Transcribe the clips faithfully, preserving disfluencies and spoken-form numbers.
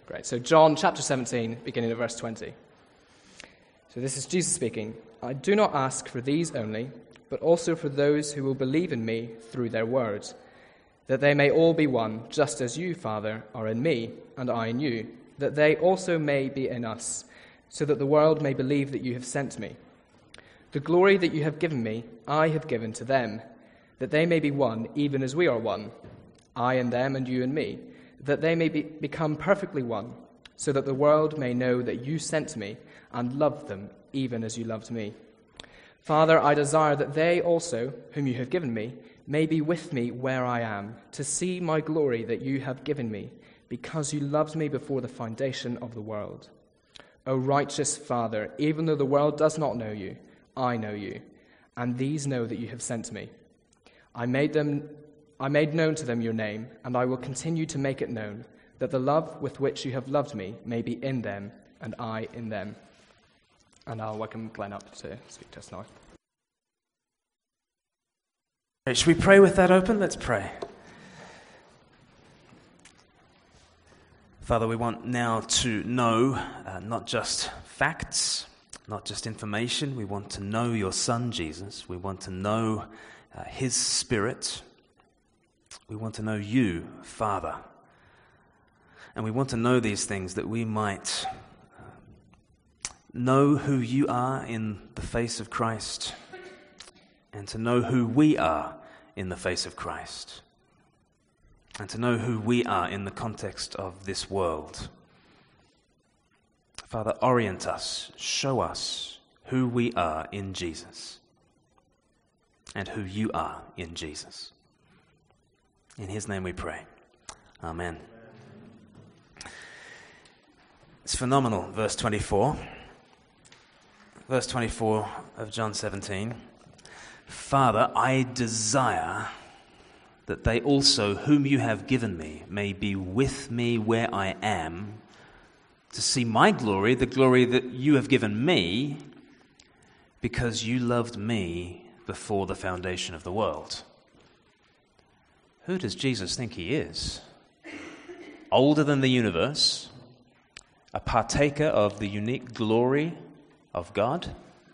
Great. So John chapter seventeen, beginning at verse twenty. So this is Jesus speaking. I do not ask for these only, but also for those who will believe in me through their words, that they may all be one, just as you, Father, are in me, and I in you, that they also may be in us, so that the world may believe that you have sent me. The glory that you have given me, I have given to them, that they may be one, even as we are one, I and them and you and me, that they may be, become perfectly one, so that the world may know that you sent me and loved them, even as you loved me. Father, I desire that they also, whom you have given me, may be with me where I am, to see my glory that you have given me, because you loved me before the foundation of the world. O righteous Father, even though the world does not know you, I know you, and these know that you have sent me. I made them, I made known to them your name, and I will continue to make it known, that the love with which you have loved me may be in them, and I in them. And I'll welcome Glenn up to speak to us now. Should we pray with that open? Let's pray. Father, we want now to know uh, not just facts, not just information. We want to know your Son, Jesus. We want to know uh, his Spirit. We want to know you, Father. And we want to know these things that we might uh, know who you are in the face of Christ, and to know who we are in the face of Christ, and to know who we are in the context of this world. Father, orient us, show us who we are in Jesus, and who you are in Jesus. In his name we pray. Amen. It's phenomenal, verse twenty-four. Verse twenty-four of John seventeen. Father, I desire that they also, whom you have given me, may be with me where I am, to see my glory, the glory that you have given me, because you loved me before the foundation of the world. Who does Jesus think he is? Older than the universe, a partaker of the unique glory of God,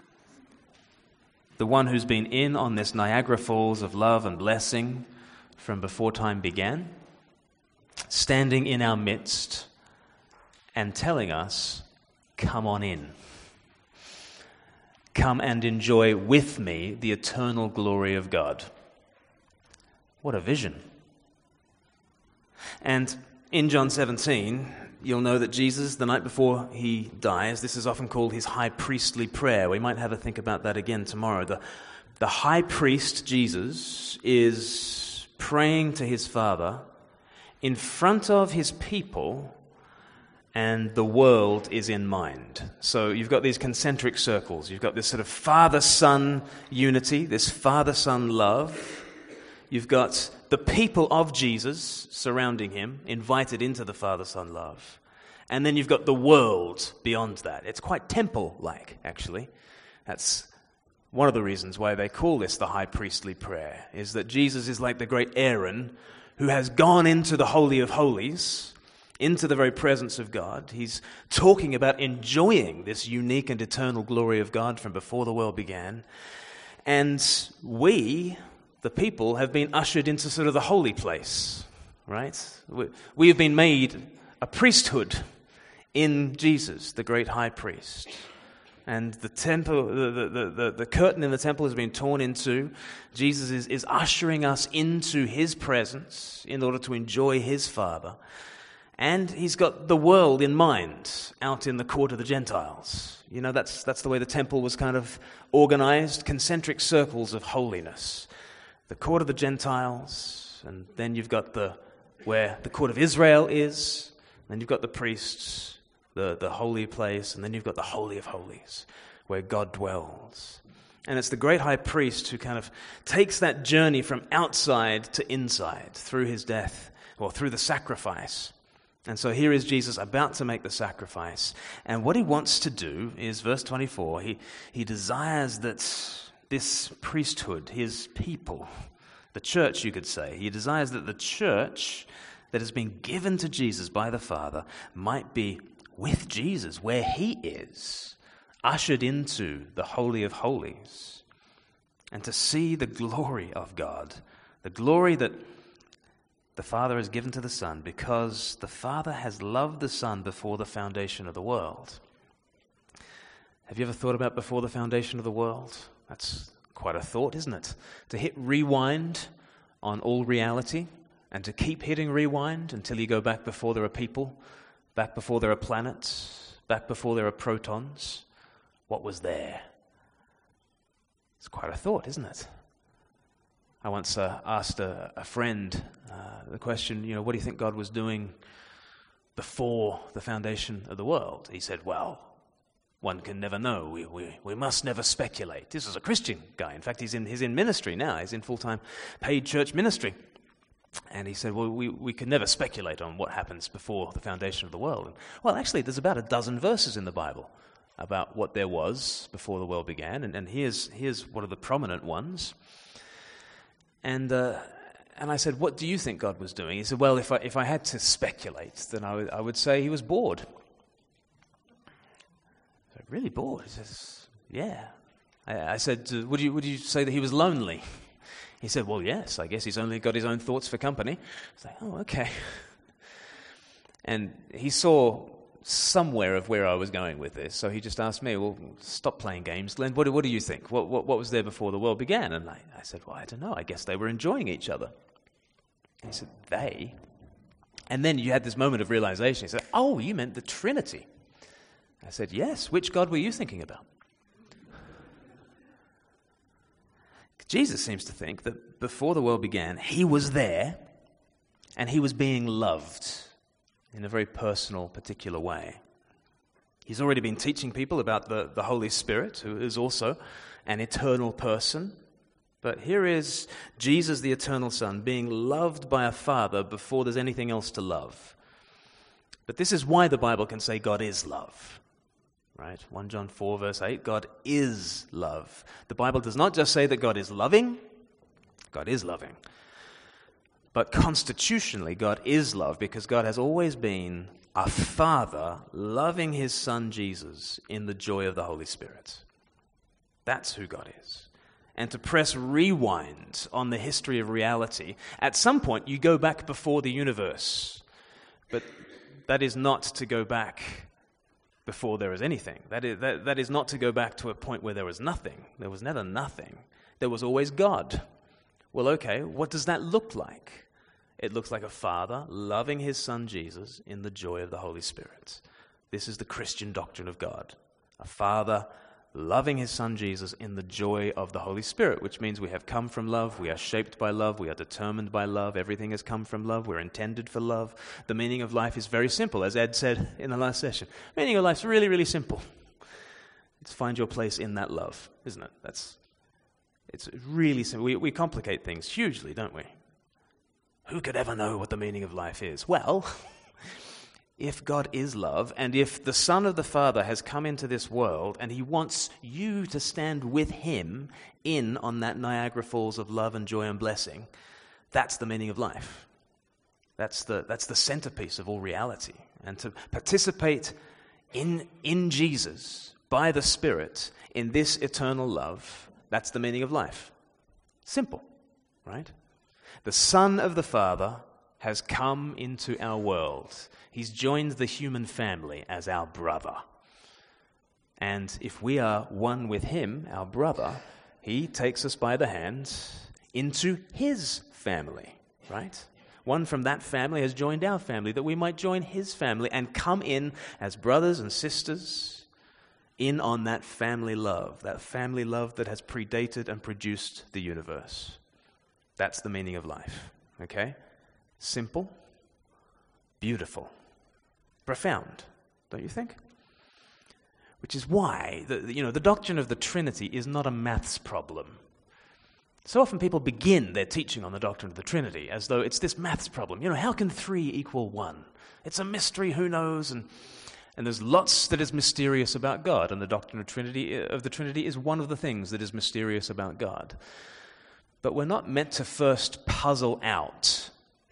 the one who's been in on this Niagara Falls of love and blessing from before time began, standing in our midst and telling us, come on in. Come and enjoy with me the eternal glory of God. What a vision. And in John seventeen, you'll know that Jesus, the night before he dies, this is often called his high priestly prayer. We might have a think about that again tomorrow. The, the high priest, Jesus, is praying to his Father in front of his people, and the world is in mind. So you've got these concentric circles. You've got this sort of father-son unity, this father-son love. You've got the people of Jesus surrounding him, invited into the father-son love. And then you've got the world beyond that. It's quite temple-like, actually. That's one of the reasons why they call this the high priestly prayer, is that Jesus is like the great Aaron who has gone into the Holy of Holies, into the very presence of God. He's talking about enjoying this unique and eternal glory of God from before the world began. And we, the people, have been ushered into sort of the holy place, right? We, we have been made a priesthood in Jesus, the great high priest. And the temple, the, the, the, the curtain in the temple has been torn in two. Jesus is, is ushering us into his presence in order to enjoy his Father. And he's got the world in mind out in the court of the Gentiles. You know, that's that's the way the temple was kind of organized, concentric circles of holiness. The court of the Gentiles, and then you've got the where the court of Israel is, then you've got the priests, the, the holy place, and then you've got the Holy of Holies, where God dwells. And it's the great high priest who kind of takes that journey from outside to inside through his death, or through the sacrifice. And so here is Jesus about to make the sacrifice. And what he wants to do is, verse twenty-four, he, he desires that this priesthood, his people, the church, you could say, he desires that the church that has been given to Jesus by the Father might be with Jesus where he is, ushered into the Holy of Holies, and to see the glory of God, the glory that the Father has given to the Son, because the Father has loved the Son before the foundation of the world. Have you ever thought about before the foundation of the world? That's quite a thought, isn't it? To hit rewind on all reality, and to keep hitting rewind until you go back before there are people, back before there are planets, back before there are protons. What was there? It's quite a thought, isn't it? I once uh, asked a, a friend uh, the question, you know, what do you think God was doing before the foundation of the world? He said, well, one can never know. We, we, we must never speculate. This is a Christian guy. In fact, he's in, he's in ministry now. He's in full-time paid church ministry. And he said, well, we, we can never speculate on what happens before the foundation of the world. And, well, actually, there's about a dozen verses in the Bible about what there was before the world began. And, and here's, here's one of the prominent ones. And uh, and I said, what do you think God was doing? He said, well, if I, if I had to speculate, then I would, I would say he was bored. I said, really bored? He says, yeah. I, I said, would you, would you say that he was lonely? He said, well, yes, I guess he's only got his own thoughts for company. I was like, oh, okay. And he saw somewhere of where I was going with this, so he just asked me, well, stop playing games, Glenn. What, what do you think? What, what, what was there before the world began? And I, I said, well, I don't know. I guess they were enjoying each other. He said, they? And then you had this moment of realization. He said, oh, you meant the Trinity. I said, yes. Which God were you thinking about? Jesus seems to think that before the world began, he was there and he was being loved in a very personal, particular way. He's already been teaching people about the, the Holy Spirit, who is also an eternal person. But here is Jesus, the eternal Son, being loved by a Father before there's anything else to love. But this is why the Bible can say God is love. Right? First John four, verse eight, God is love. The Bible does not just say that God is loving, God is loving. But constitutionally, God is love because God has always been a Father loving his Son Jesus in the joy of the Holy Spirit. That's who God is. And to press rewind on the history of reality, at some point you go back before the universe. But that is not to go back before there is anything. That is, that, that is not to go back to a point where there was nothing. There was never nothing. There was always God. Well, okay, what does that look like? It looks like a Father loving his Son Jesus in the joy of the Holy Spirit. This is the Christian doctrine of God. A Father loving his Son Jesus in the joy of the Holy Spirit, which means we have come from love, we are shaped by love, we are determined by love, everything has come from love, we're intended for love. The meaning of life is very simple, as Ed said in the last session. The meaning of life is really, really simple. It's find your place in that love, isn't it? That's It's really simple. We, we complicate things hugely, don't we? Who could ever know what the meaning of life is? Well, if God is love, and if the Son of the Father has come into this world, and he wants you to stand with him in on that Niagara Falls of love and joy and blessing, that's the meaning of life. That's the, that's the centerpiece of all reality. And to participate in, in Jesus, by the Spirit, in this eternal love, that's the meaning of life. Simple, right? The Son of the Father has come into our world. He's joined the human family as our brother. And if we are one with him, our brother, he takes us by the hand into his family, right? One from that family has joined our family, that we might join his family and come in as brothers and sisters in on that family love, that family love that has predated and produced the universe. That's the meaning of life, okay? Simple, beautiful, profound, don't you think? Which is why, the, you know, the doctrine of the Trinity is not a maths problem. So often people begin their teaching on the doctrine of the Trinity as though it's this maths problem. You know, how can three equal one? It's a mystery, who knows? And and there's lots that is mysterious about God, and the doctrine of Trinity of the Trinity is one of the things that is mysterious about God. But we're not meant to first puzzle out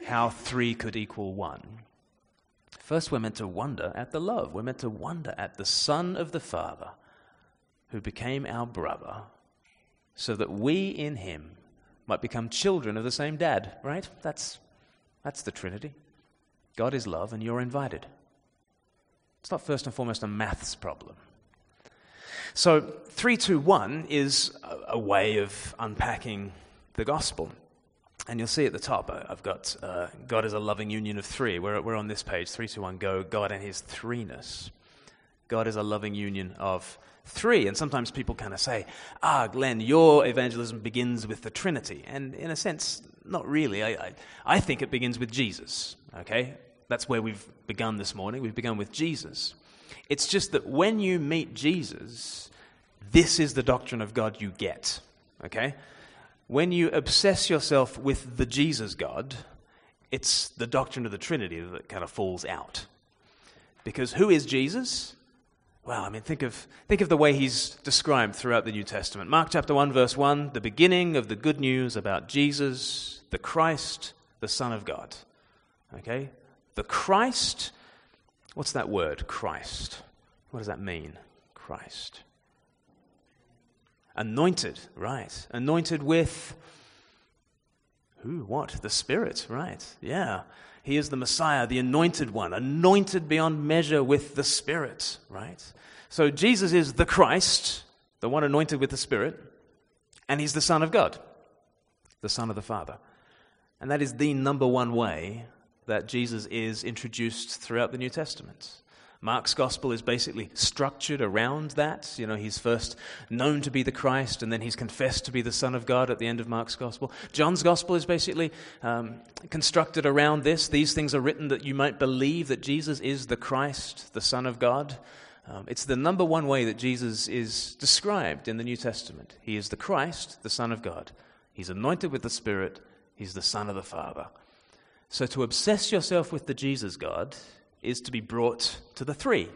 how three could equal one. First, we're meant to wonder at the love. We're meant to wonder at the Son of the Father who became our brother so that we in him might become children of the same dad, right? That's, that's the Trinity. God is love and you're invited. It's not first and foremost a maths problem. So three two one is a, a way of unpacking the gospel. And you'll see at the top, I've got uh, God is a loving union of three. We're, we're on this page, three two one, go, God and his threeness. God is a loving union of three. And sometimes people kind of say, ah, Glenn, your evangelism begins with the Trinity. And in a sense, not really. I, I, I think it begins with Jesus, okay? That's where we've begun this morning. We've begun with Jesus. It's just that when you meet Jesus, this is the doctrine of God you get, okay? When you obsess yourself with the Jesus God, it's the doctrine of the Trinity that kind of falls out. Because who is Jesus? Well, I mean, think of think of the way he's described throughout the New Testament. Mark chapter one, verse one, the beginning of the good news about Jesus, the Christ, the Son of God. Okay? The Christ, what's that word, Christ? What does that mean, Christ? Anointed, right. Anointed with who, what? The Spirit, right. Yeah. He is the Messiah, the anointed one, anointed beyond measure with the Spirit, right? So Jesus is the Christ, the one anointed with the Spirit, and he's the Son of God, the Son of the Father. And that is the number one way that Jesus is introduced throughout the New Testament. Mark's gospel is basically structured around that. You know, he's first known to be the Christ, and then he's confessed to be the Son of God at the end of Mark's gospel. John's gospel is basically um, constructed around this. These things are written that you might believe that Jesus is the Christ, the Son of God. Um, it's the number one way that Jesus is described in the New Testament. He is the Christ, the Son of God. He's anointed with the Spirit. He's the Son of the Father. So to obsess yourself with the Jesus God is to be brought to the three.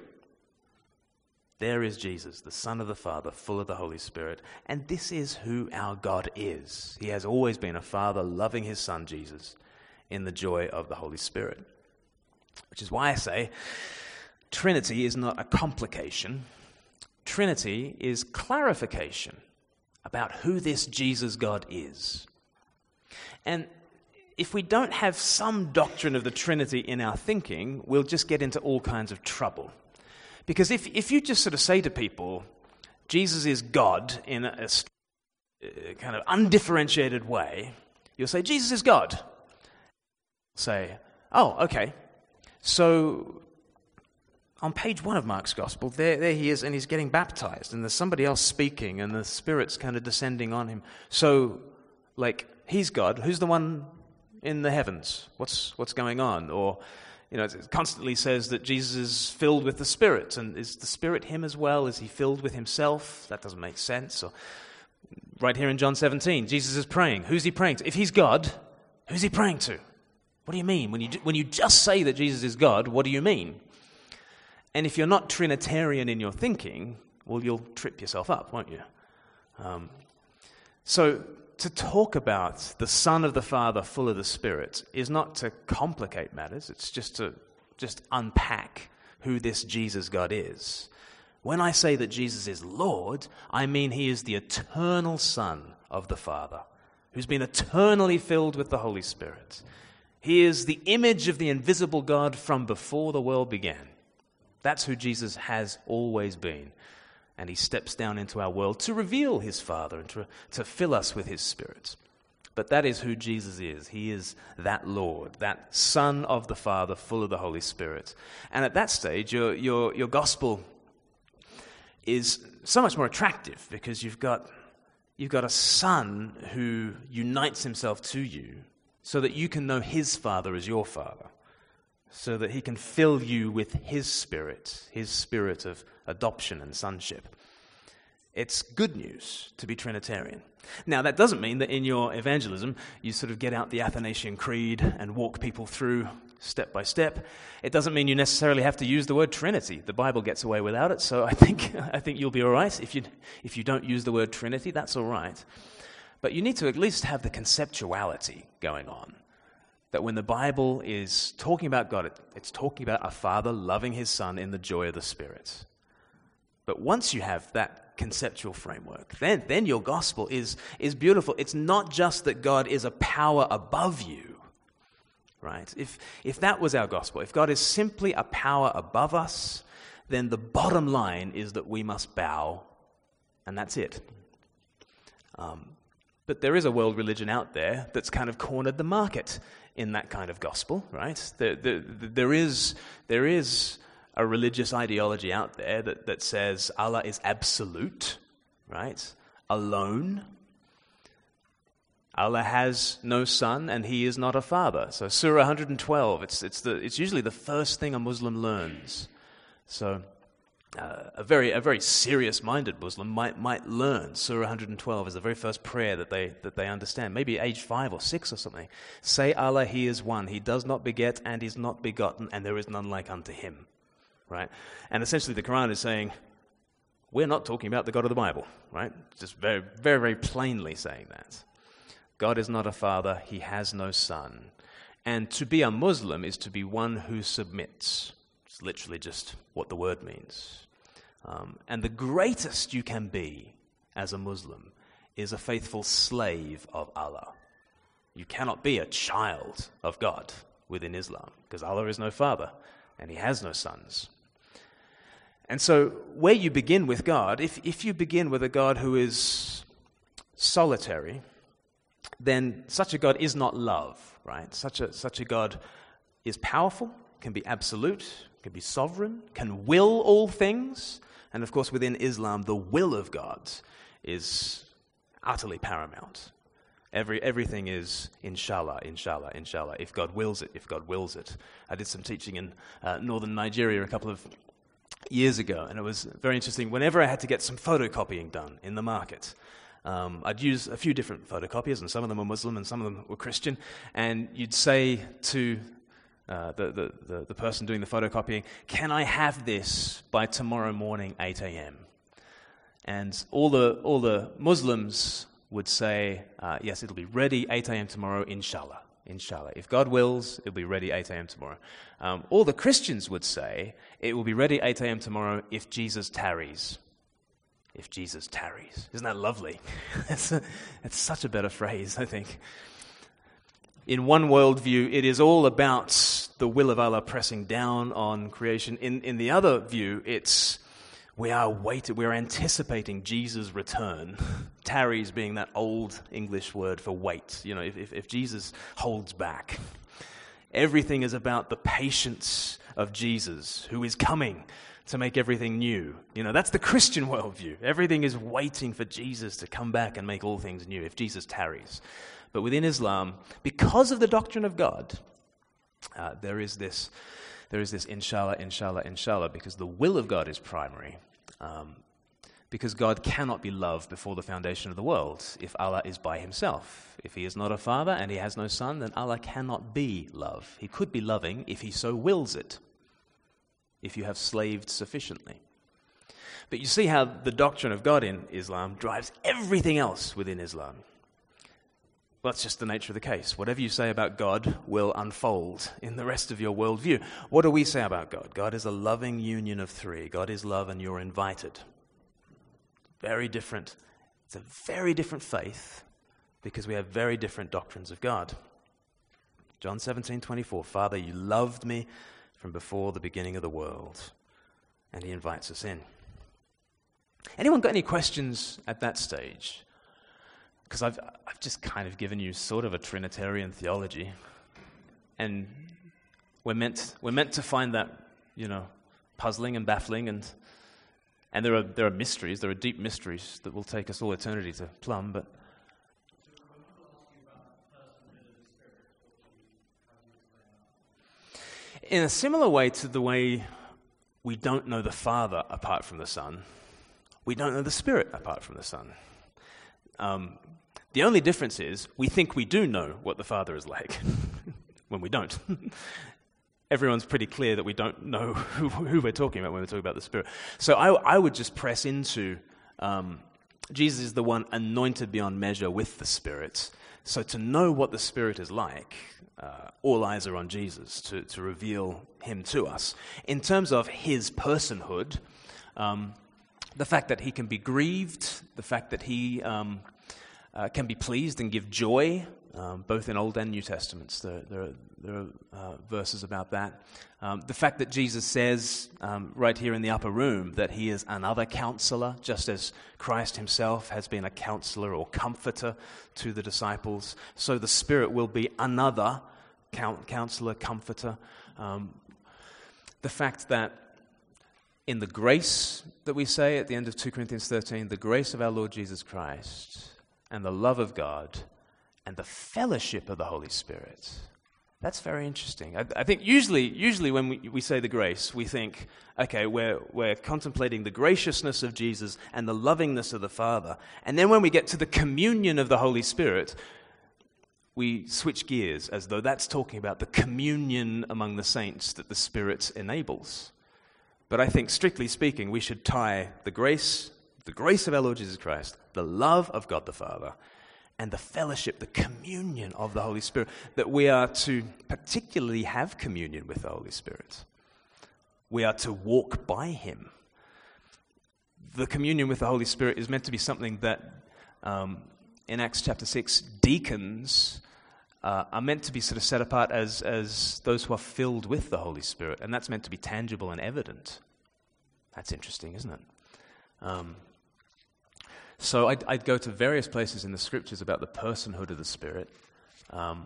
There is Jesus, the Son of the Father, full of the Holy Spirit. And this is who our God is. He has always been a Father loving his Son, Jesus, in the joy of the Holy Spirit. Which is why I say Trinity is not a complication. Trinity is clarification about who this Jesus God is. And if we don't have some doctrine of the Trinity in our thinking, we'll just get into all kinds of trouble. Because if, if you just sort of say to people, Jesus is God in a, a kind of undifferentiated way, you'll say, Jesus is God. Say, oh, okay. So on page one of Mark's gospel, there, there he is, and he's getting baptized, and there's somebody else speaking, and the Spirit's kind of descending on him. So, like, he's God. Who's the one in the heavens? What's what's going on? Or, you know, it constantly says that Jesus is filled with the Spirit. And is the Spirit him as well? Is he filled with himself? That doesn't make sense. Or right here in John seventeen, Jesus is praying. Who's he praying to? If he's God, who's he praying to? What do you mean? When you when you just say that Jesus is God, what do you mean? And if you're not Trinitarian in your thinking, well, you'll trip yourself up, won't you? Um, so to talk about the Son of the Father full of the Spirit is not to complicate matters. It's just to just unpack who this Jesus God is. When I say that Jesus is Lord, I mean he is the eternal Son of the Father, who's been eternally filled with the Holy Spirit. He is the image of the invisible God from before the world began. That's who Jesus has always been. And he steps down into our world to reveal his Father and to, to fill us with his Spirit. But that is who Jesus is. He is that Lord, that Son of the Father, full of the Holy Spirit. And at that stage, your your your gospel is so much more attractive because you've got you've got a Son who unites himself to you so that you can know his Father as your Father, so that he can fill you with his Spirit, his Spirit of adoption and sonship. It's good news to be Trinitarian. Now, that doesn't mean that in your evangelism you sort of get out the Athanasian Creed and walk people through step by step. It doesn't mean you necessarily have to use the word Trinity. The Bible gets away without it, so I think I think you'll be all right. If you if you don't use the word Trinity, that's all right. But you need to at least have the conceptuality going on. that when the Bible is talking about God, it, it's talking about a father loving his son in the joy of the Spirit. But once you have that conceptual framework, then, then your gospel is, is beautiful. It's not just that God is a power above you, right? If, if that was our gospel, if God is simply a power above us, then the bottom line is that we must bow, and that's it. Um, but there is a world religion out there that's kind of cornered the market in that kind of gospel, right? There, there, there is there is a religious ideology out there that, that says Allah is absolute, right? Alone. Allah has no son and he is not a father. So Surah one twelve, it's it's the it's usually the first thing a Muslim learns. So uh, a very a very serious-minded Muslim might might learn Surah one twelve as the very first prayer that they that they understand. Maybe age five or six or something. Say Allah, He is one. He does not beget and is not begotten, and there is none like unto Him. Right? And essentially the Quran is saying, we're not talking about the God of the Bible. Right? Just very very very plainly saying that. God is not a father. He has no son. And to be a Muslim is to be one who submits. It's literally just what the word means. Um, and the greatest you can be as a Muslim is a faithful slave of Allah. You cannot be a child of God within Islam because Allah is no father and He has no sons. And so where you begin with God, if, if you begin with a God who is solitary, then such a God is not love, right? Such a, such a God is powerful, can be absolute, can be sovereign, can will all things. And of course, within Islam, the will of God is utterly paramount. Every Everything is inshallah, inshallah, inshallah. If God wills it, if God wills it. I did some teaching in uh, northern Nigeria a couple of years ago, and it was very interesting. Whenever I had to get some photocopying done in the market, um, I'd use a few different photocopiers, and some of them were Muslim and some of them were Christian, and you'd say to Uh, the, the, the, the person doing the photocopying, can I have this by tomorrow morning, eight a.m.? And all the all the Muslims would say, uh, yes, it'll be ready eight a.m. tomorrow, inshallah, inshallah. If God wills, it'll be ready eight a.m. tomorrow. Um, all the Christians would say, it will be ready eight a.m. tomorrow if Jesus tarries. If Jesus tarries. Isn't that lovely? It's, a, it's such a better phrase, I think. In one worldview, it is all about the will of Allah pressing down on creation. In in the other view, it's we are waiting, we are anticipating Jesus' return. Tarries being that old English word for wait. You know, if, if, if Jesus holds back, everything is about the patience of Jesus, who is coming to make everything new. You know, that's the Christian worldview. Everything is waiting for Jesus to come back and make all things new. If Jesus tarries. But within Islam, because of the doctrine of God, uh, there is this, there is this inshallah, inshallah, inshallah, because the will of God is primary. Um, because God cannot be loved before the foundation of the world if Allah is by Himself. If He is not a father and He has no son, then Allah cannot be love. He could be loving if He so wills it, if you have slaved sufficiently. But you see how the doctrine of God in Islam drives everything else within Islam. Well, that's just the nature of the case. Whatever you say about God will unfold in the rest of your worldview. What do we say about God? God is a loving union of three. God is love and you're invited. Very different. It's a very different faith because we have very different doctrines of God. John seventeen twenty-four, Father, you loved me from before the beginning of the world. And He invites us in. Anyone got any questions at that stage? Because I've I've just kind of given you sort of a Trinitarian theology, and we're meant we're meant to find that, you know, puzzling and baffling, and and there are there are mysteries, there are deep mysteries that will take us all eternity to plumb. But in a similar way to the way we don't know the Father apart from the Son, we don't know the Spirit apart from the Son. Um, The only difference is we think we do know what the Father is like when we don't. Everyone's pretty clear that we don't know who, who we're talking about when we're talking about the Spirit. So I, I would just press into um, Jesus is the one anointed beyond measure with the Spirit So to know what the Spirit is like, uh, all eyes are on Jesus to, to reveal him to us. In terms of his personhood, um, the fact that he can be grieved, the fact that he um, uh, can be pleased and give joy, um, both in Old and New Testaments, there, there are, there are uh, verses about that. Um, the fact that Jesus says um, right here in the upper room that he is another counselor, just as Christ himself has been a counselor or comforter to the disciples, so the Spirit will be another counselor, comforter. Um, the fact that in the grace that we say at the end of Second Corinthians thirteen, the grace of our Lord Jesus Christ and the love of God and the fellowship of the Holy Spirit. That's very interesting. I, I think usually usually when we, we say the grace, we think, okay, we're, we're contemplating the graciousness of Jesus and the lovingness of the Father. And then when we get to the communion of the Holy Spirit, we switch gears as though that's talking about the communion among the saints that the Spirit enables. But I think, strictly speaking, we should tie the grace, the grace of our Lord Jesus Christ, the love of God the Father, and the fellowship, the communion of the Holy Spirit, that we are to particularly have communion with the Holy Spirit. We are to walk by him. The communion with the Holy Spirit is meant to be something that, um, in Acts chapter six, deacons uh, are meant to be sort of set apart as, as those who are filled with the Holy Spirit, and that's meant to be tangible and evident. That's interesting, isn't it? Um, so I'd, I'd go to various places in the Scriptures about the personhood of the Spirit, um,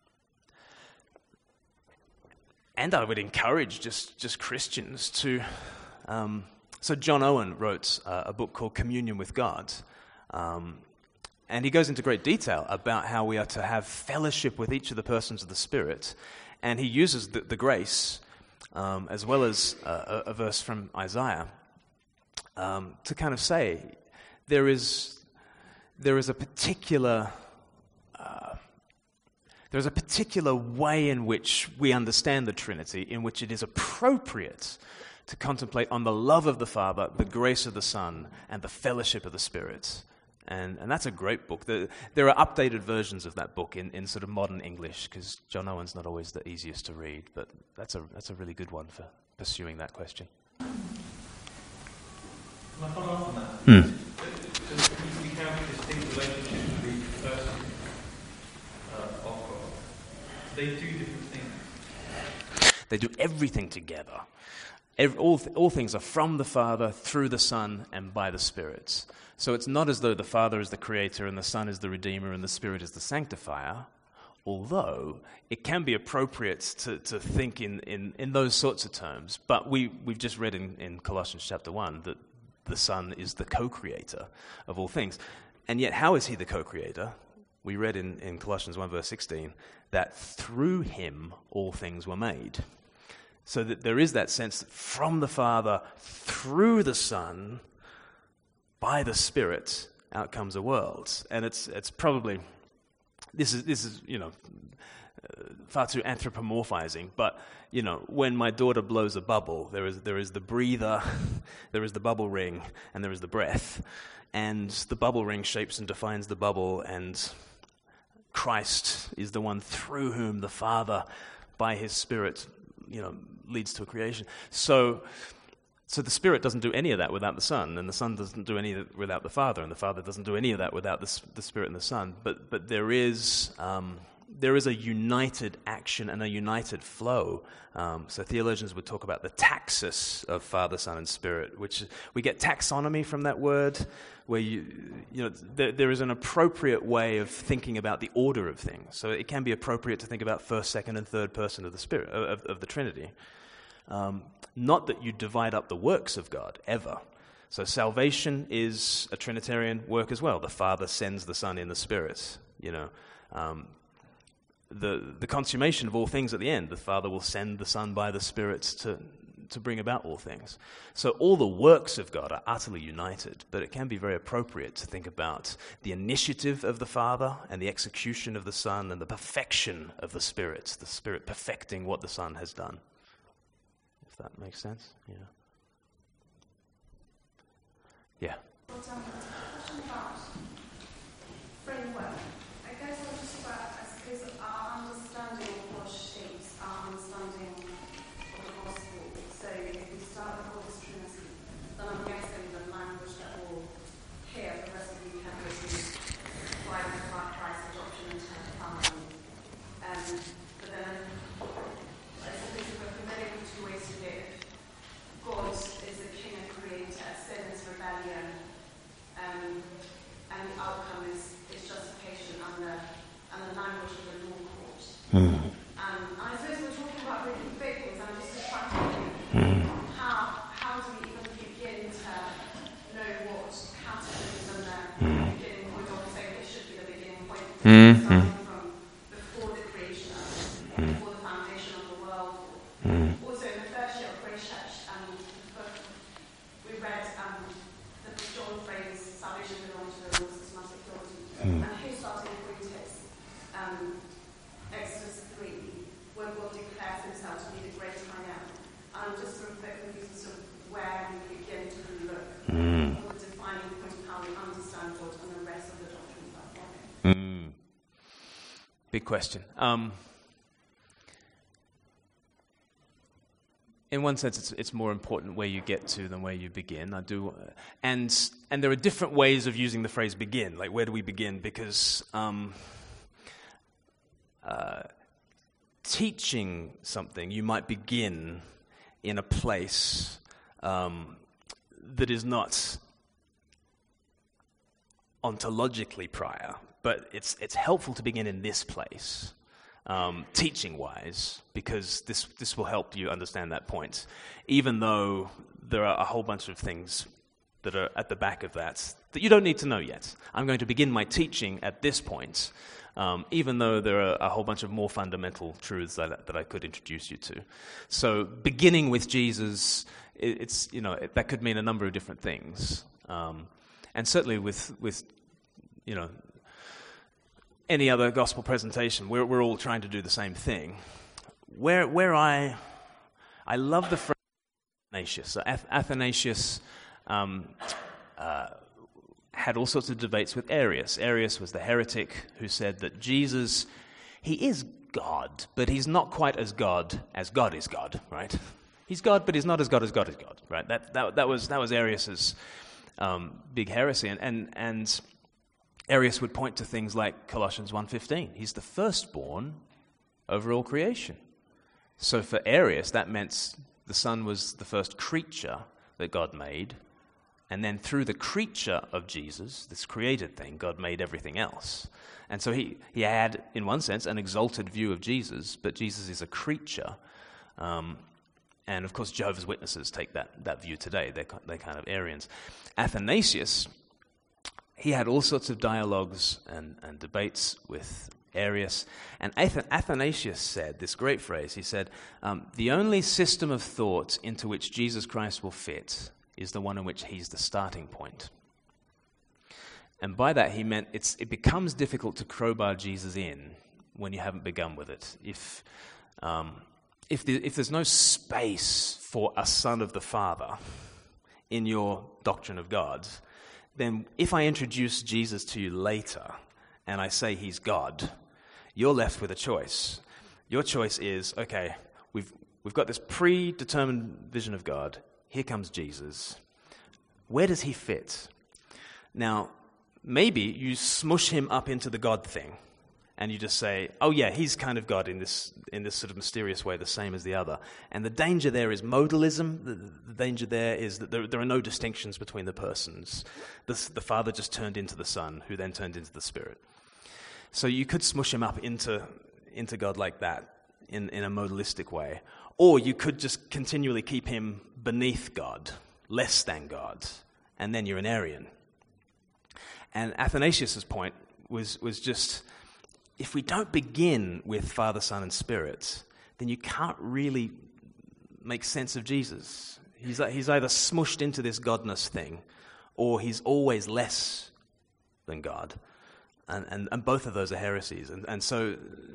and I would encourage just, just Christians to... Um, so John Owen wrote uh, a book called Communion with God, um, and he goes into great detail about how we are to have fellowship with each of the persons of the Spirit, and he uses the, the grace, um, as well as uh, a, a verse from Isaiah, um, to kind of say there is there is a particular uh, there is a particular way in which we understand the Trinity, in which it is appropriate to contemplate on the love of the Father, the grace of the Son, and the fellowship of the Spirit. And, and that's a great book. The, there are updated versions of that book in, in sort of modern English, because John Owen's not always the easiest to read, but that's a that's a really good one for pursuing that question. Can I follow up on that? Hmm. Does we have distinct relationships with each person uh, of God? They do different things. They do everything together. Every, all, th- all things are from the Father, through the Son, and by the Spirit. So it's not as though the Father is the creator and the Son is the redeemer and the Spirit is the sanctifier, although it can be appropriate to, to think in, in, in those sorts of terms. But we, we've just read in, in Colossians chapter one that the Son is the co-creator of all things. And yet, how is he the co-creator? We read in, in Colossians one verse sixteen that through him all things were made. So that there is that sense that from the Father, through the Son, by the Spirit, out comes a world. And it's it's probably, this is, this is you know, uh, far too anthropomorphizing, but, you know, when my daughter blows a bubble, there is there is the breather, there is the bubble ring, and there is the breath. And the bubble ring shapes and defines the bubble, and Christ is the one through whom the Father, by his Spirit, you know, leads to a creation. So, so the Spirit doesn't do any of that without the Son, and the Son doesn't do any of it without the Father, and the Father doesn't do any of that without the, the Spirit and the Son. But but there is um, there is a united action and a united flow. Um, so theologians would talk about the taxis of Father, Son, and Spirit, which we get taxonomy from that word, where you you know there, there is an appropriate way of thinking about the order of things. So it can be appropriate to think about first, second, and third person of the Spirit of, of the Trinity. Um, not that you divide up the works of God ever. So salvation is a Trinitarian work as well. The Father sends the Son in the Spirit. You know, um, the the consummation of all things at the end, the Father will send the Son by the Spirit to to bring about all things. So all the works of God are utterly united, but it can be very appropriate to think about the initiative of the Father and the execution of the Son and the perfection of the Spirit, the Spirit perfecting what the Son has done. If that makes sense, yeah. Yeah. But, um, question about framework. I goes on just about, I suppose, our understanding of what shapes our understanding of the gospel. So if we start with Holy Trinity, then I'm guessing the language that we'll hear for the rest of the weekend is why we about Christ's adoption into the family. Um, but then, I suppose if we're familiar with two ways to live, God is the king and creator, sin is rebellion, um, and the outcome is, is justification and the, and the language of the law court. Mm. Um, and I suppose we're talking about really big things, and I'm just trying to think, Mm. how, how do we even begin to know what catechism the Mm. beginning point of, saying it should be the beginning point, Mm. starting from before the creation of, Mm. before the foundation of the world. Mm. Also, in the first year of Grace Church, um, book, we read um, the John phrase, salvation belongs to the Lord, systematic theology. Mm. And his starting point is um, Exodus three, where God declares himself to be the great I am. And I'm just sort of a bit confused as to where we begin to look Mm. for the defining point of how we understand God and the rest of the doctrines that follow. Mm. Big question. Um, in one sense, it's, it's more important where you get to than where you begin. I do, uh, and and there are different ways of using the phrase "begin." Like, where do we begin? Because um, uh, teaching something, you might begin in a place um, that is not ontologically prior, but it's it's helpful to begin in this place, um, teaching-wise, because this this will help you understand that point, even though there are a whole bunch of things that are at the back of that that you don't need to know yet. I'm going to begin my teaching at this point, um, even though there are a whole bunch of more fundamental truths that that I could introduce you to. So, beginning with Jesus, it, it's you know it, that could mean a number of different things. Um, And certainly with, with, you know, any other gospel presentation, we're we're all trying to do the same thing. Where where I I love the phrase Athanasius. So Ath- Athanasius um, uh, had all sorts of debates with Arius. Arius was the heretic who said that Jesus, he is God, but he's not quite as God as God is God, right? He's God, but he's not as God as God is God, right? That that that was that was Arius's Um, big heresy, and, and and Arius would point to things like Colossians one fifteen. He's the firstborn over all creation. So for Arius, that meant the Son was the first creature that God made, and then through the creature of Jesus, this created thing, God made everything else. And so he, he had, in one sense, an exalted view of Jesus, but Jesus is a creature. Um, And, of course, Jehovah's Witnesses take that, that view today. They're, they're kind of Arians. Athanasius, he had all sorts of dialogues and, and debates with Arius. And Ath- Athanasius said this great phrase. He said, um, the only system of thought into which Jesus Christ will fit is the one in which he's the starting point. And by that, he meant it's, it becomes difficult to crowbar Jesus in when you haven't begun with it. If... Um, If, the, if there's no space for a son of the Father in your doctrine of God, then if I introduce Jesus to you later and I say he's God, you're left with a choice. Your choice is, okay, we've we've got this predetermined vision of God. Here comes Jesus. Where does he fit? Now, maybe you smush him up into the God thing. And you just say, oh yeah, he's kind of God in this in this sort of mysterious way, the same as the other. And the danger there is modalism. The, the danger there is that there, there are no distinctions between the persons. The, the Father just turned into the Son, who then turned into the Spirit. So you could smush him up into into God like that in, in a modalistic way. Or you could just continually keep him beneath God, less than God. And then you're an Arian. And Athanasius' point was was just... if we don't begin with Father, Son, and Spirit, then you can't really make sense of Jesus. He's he's either smushed into this godness thing, or he's always less than God. And and, and both of those are heresies. And and so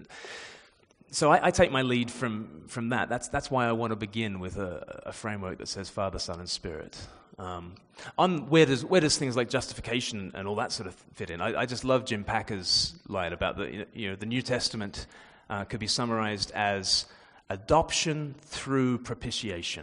so I, I take my lead from, from that. That's that's why I want to begin with a, a framework that says Father, Son, and Spirit. Um, on where does where does things like justification and all that sort of fit in? I, I just love Jim Packer's line about the you know the New Testament uh, could be summarized as adoption through propitiation,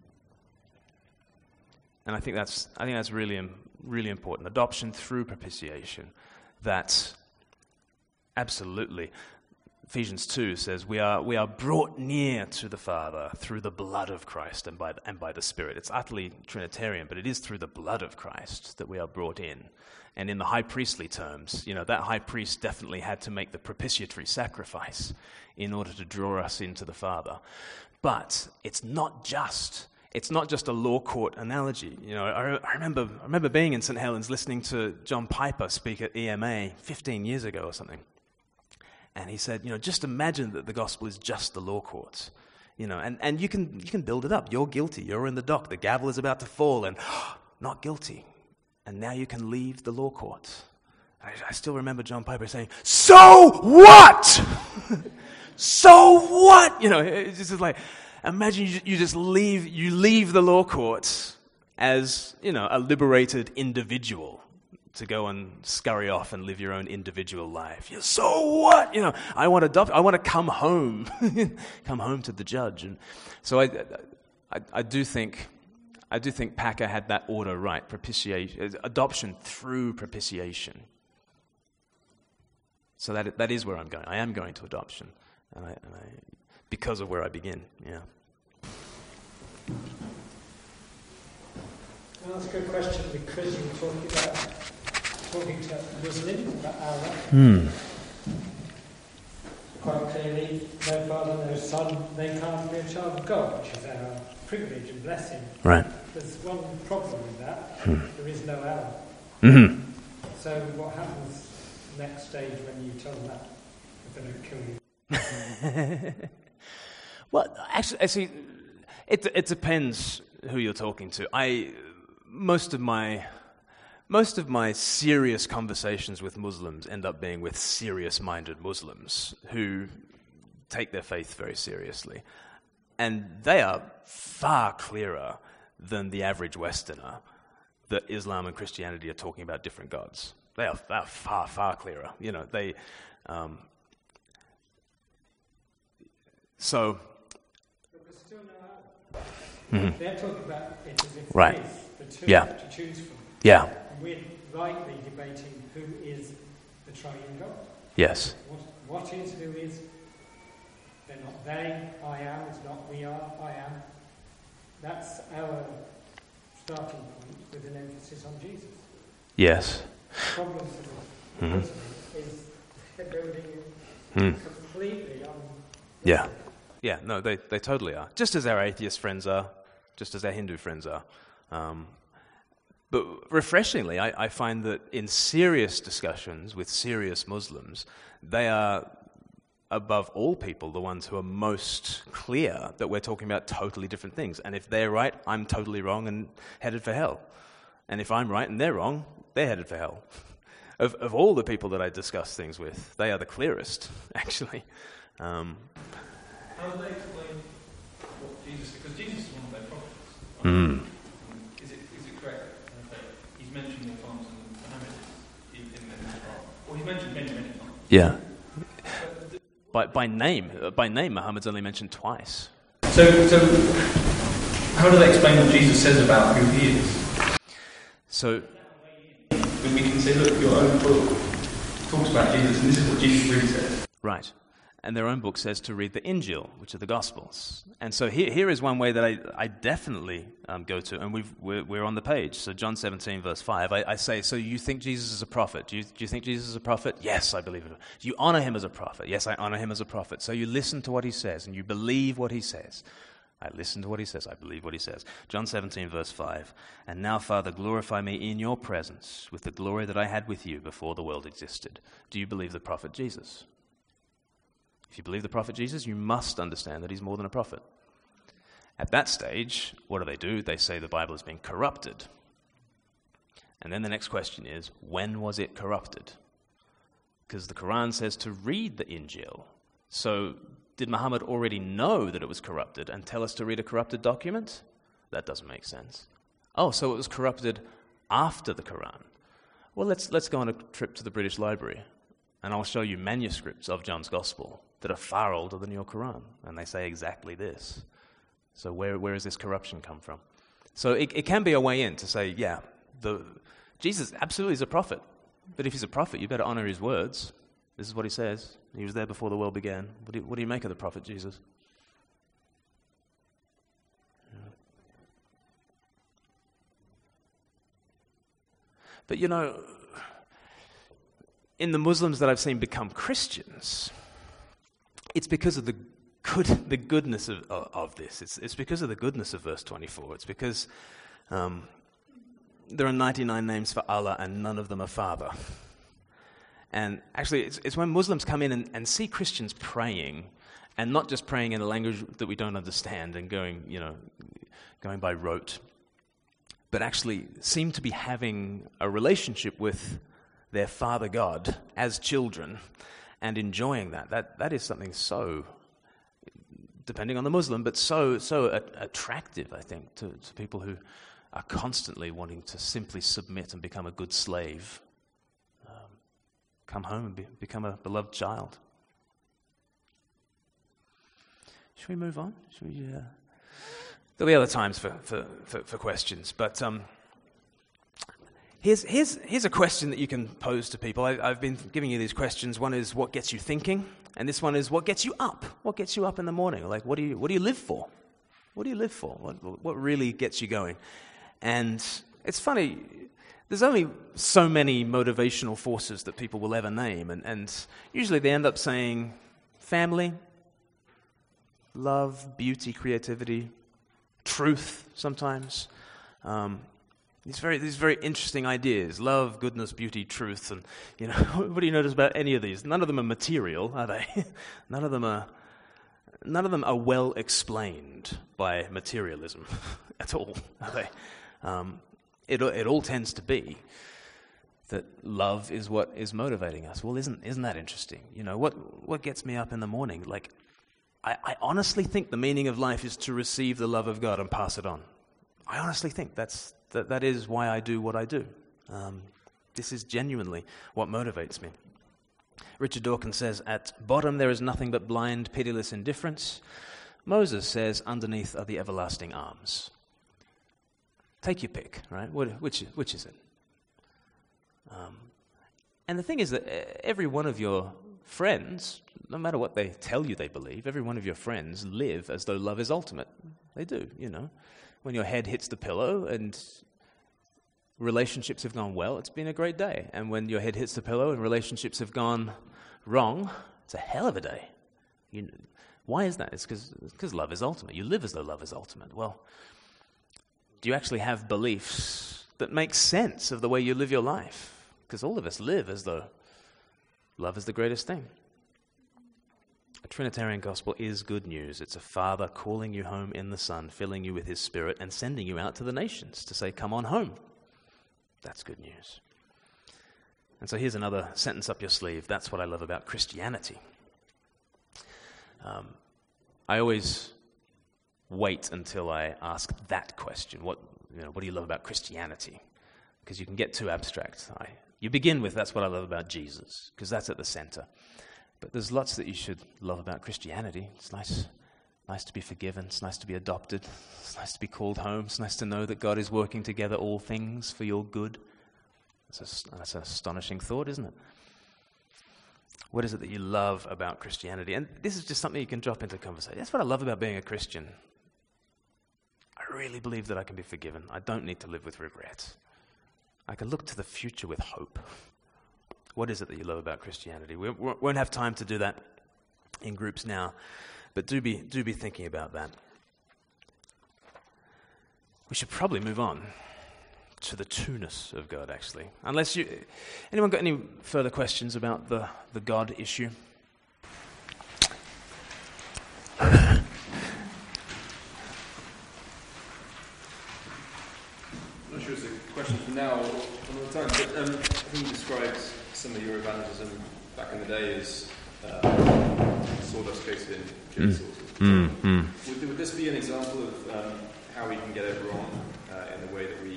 and I think that's I think that's really really important. Adoption through propitiation. That absolutely. Ephesians two says we are we are brought near to the Father through the blood of Christ and by the, and by the Spirit. It's utterly Trinitarian, but it is through the blood of Christ that we are brought in. And in the high priestly terms, you know, that high priest definitely had to make the propitiatory sacrifice in order to draw us into the Father. But it's not just it's not just a law court analogy. You know, I, I remember I remember being in Saint Helens listening to John Piper speak at E M A fifteen years ago or something. And he said, you know, just imagine that the gospel is just the law courts, you know, and, and you can you can build it up. You're guilty. You're in the dock. The gavel is about to fall, and oh, not guilty. And now you can leave the law courts. I, I still remember John Piper saying, "So what? So what?" You know, it's just like, imagine you, you just leave you leave the law courts as, you know, a liberated individual, to go and scurry off and live your own individual life. You know, so what? You know, I want to adopt, I want to come home, come home to the judge. And so I, I, I do think, I do think Packer had that order right. Propitiation, adoption through propitiation. So that that is where I'm going. I am going to adoption, and I, and I because of where I begin. Yeah. Well, that's a good question, because you were talking about talking to Muslims about Allah. Hmm. Quite clearly, no father, no son, they can't be a child of God, which is our privilege and blessing. Right. There's one problem with that. Hmm. There is no Allah. Mm-hmm. So what happens next stage when you tell them that? If they don't kill you? Well, actually, actually it it depends who you're talking to. I most of my most of my serious conversations with Muslims end up being with serious-minded Muslims who take their faith very seriously, and they are far clearer than the average Westerner that Islam and Christianity are talking about different gods. They are, they are far, far clearer. You know, they. Um, so. But there's still no Allah. Mm-hmm. They're talking about it as if Right. there is the two Yeah. to choose from. Yeah. And we're rightly debating who is the triune God. Yes. What, what is, who is? They're not they, I am, it's not we are, I am. That's our starting point with an emphasis on Jesus. Yes. The problem for the Mhm. Muslims is they're building it Mm. completely on... Yeah. Yeah, no, they, they totally are. Just as our atheist friends are, just as our Hindu friends are. Um, but refreshingly, I, I find that in serious discussions with serious Muslims, they are, above all people, the ones who are most clear that we're talking about totally different things. And if they're right, I'm totally wrong and headed for hell. And if I'm right and they're wrong, they're headed for hell. Of, of all the people that I discuss things with, they are the clearest, actually. Um, How do they explain what Jesus, because Jesus is one of their prophets. mm. Is it is it correct that he's mentioned more times than Muhammad in, in the Quran? Well, he's mentioned many, many times. Yeah. But the- By, by name, uh, by name, Muhammad's only mentioned twice. So, so how do they explain what Jesus says about who he is? So, When we can say, look, your own book talks about Jesus, and this is what Jesus really says. right. And their own book says to read the Injil, which are the Gospels. And so here, here is one way that I, I definitely um, go to, and we've, we're, we're on the page. So John seventeen, verse five, I, I say, so you think Jesus is a prophet? Do you, do you think Jesus is a prophet? Yes, I believe it. Do you honor him as a prophet? Yes, I honor him as a prophet. So you listen to what he says, and you believe what he says. I listen to what he says. I believe what he says. John seventeen, verse five. And now, Father, glorify me in your presence with the glory that I had with you before the world existed. Do you believe the prophet Jesus? If you believe the prophet Jesus, you must understand that he's more than a prophet. At that stage, what do they do? They say the Bible has been corrupted. And then the next question is, when was it corrupted? Because the Quran says to read the Injil. So did Muhammad already know that it was corrupted and tell us to read a corrupted document? That doesn't make sense. Oh, so it was corrupted after the Quran. Well, let's let's go on a trip to the British Library, and I'll show you manuscripts of John's Gospel that are far older than your Quran, and they say exactly this. So where where has this corruption come from? So it, it can be a way in to say, yeah, the Jesus absolutely is a prophet, but if he's a prophet, you better honor his words. This is what he says. He was there before the world began. What do you, what do you make of the prophet Jesus? But you know, in the Muslims that I've seen become Christians, it's because of the good, the goodness of, of, of this. It's, it's because of the goodness of verse twenty-four. It's because um, there are ninety-nine names for Allah and none of them are Father. And actually, it's, it's when Muslims come in and, and see Christians praying, and not just praying in a language that we don't understand and going, you know, going by rote, but actually seem to be having a relationship with their Father God as children and enjoying that. That that is something so, depending on the Muslim, but so so a- attractive, I think, to, to people who are constantly wanting to simply submit and become a good slave. Um, come home and be, become a beloved child. Should we move on? Should we... Uh, There'll be other times for, for, for, for questions, but um, here's, here's, here's a question that you can pose to people. I, I've been giving you these questions. One is, what gets you thinking? And this one is, what gets you up? What gets you up in the morning? Like, what do you, what do you live for? What do you live for? What, what really gets you going? And it's funny, there's only so many motivational forces that people will ever name, and, and usually they end up saying family, love, beauty, creativity, truth sometimes. Um, these very these very interesting ideas: love, goodness, beauty, truth. And you know, what do you notice about any of these? None of them are material, are they? none of them are. None of them are well explained by materialism at all, are they? Um, it it all tends to be that love is what is motivating us. Well, isn't isn't that interesting? You know, what what gets me up in the morning? Like, I, I honestly think the meaning of life is to receive the love of God and pass it on. I honestly think that's that, that is why I do what I do. Um, this is genuinely what motivates me. Richard Dawkins says, at bottom there is nothing but blind, pitiless indifference. Moses says, underneath are the everlasting arms. Take your pick, right? What, which, which is it? Um, and the thing is that every one of your friends, no matter what they tell you they believe, every one of your friends live as though love is ultimate. They do, you know. When your head hits the pillow and relationships have gone well, it's been a great day. And when your head hits the pillow and relationships have gone wrong, it's a hell of a day. You, why is that? It's because love is ultimate. You live as though love is ultimate. Well, do you actually have beliefs that make sense of the way you live your life? Because all of us live as though love is the greatest thing. A Trinitarian gospel is good news. It's a Father calling you home in the Son, filling you with His Spirit, and sending you out to the nations to say, come on home. That's good news. And so here's another sentence up your sleeve. That's what I love about Christianity. Um, I always wait until I ask that question. What, you know, what do you love about Christianity? Because you can get too abstract. I, you begin with, that's what I love about Jesus, because that's at the center. But there's lots that you should love about Christianity. It's nice, nice to be forgiven. It's nice to be adopted. It's nice to be called home. It's nice to know that God is working together all things for your good. That's, a, that's an astonishing thought, isn't it? What is it that you love about Christianity? And this is just something you can drop into conversation. That's what I love about being a Christian. I really believe that I can be forgiven. I don't need to live with regret. I can look to the future with hope. What is it that you love about Christianity? We won't have time to do that in groups now, but do be do be thinking about that. We should probably move on to the two-ness of God, actually. Unless you... Anyone got any further questions about the, the God issue? I'm not sure it's a question for now or another time, but um, I think you described some of your evangelism back in the day as uh, sawdust coated in chili sauce. Mm, mm. Would, would this be an example of um, how we can get everyone uh, in the way that we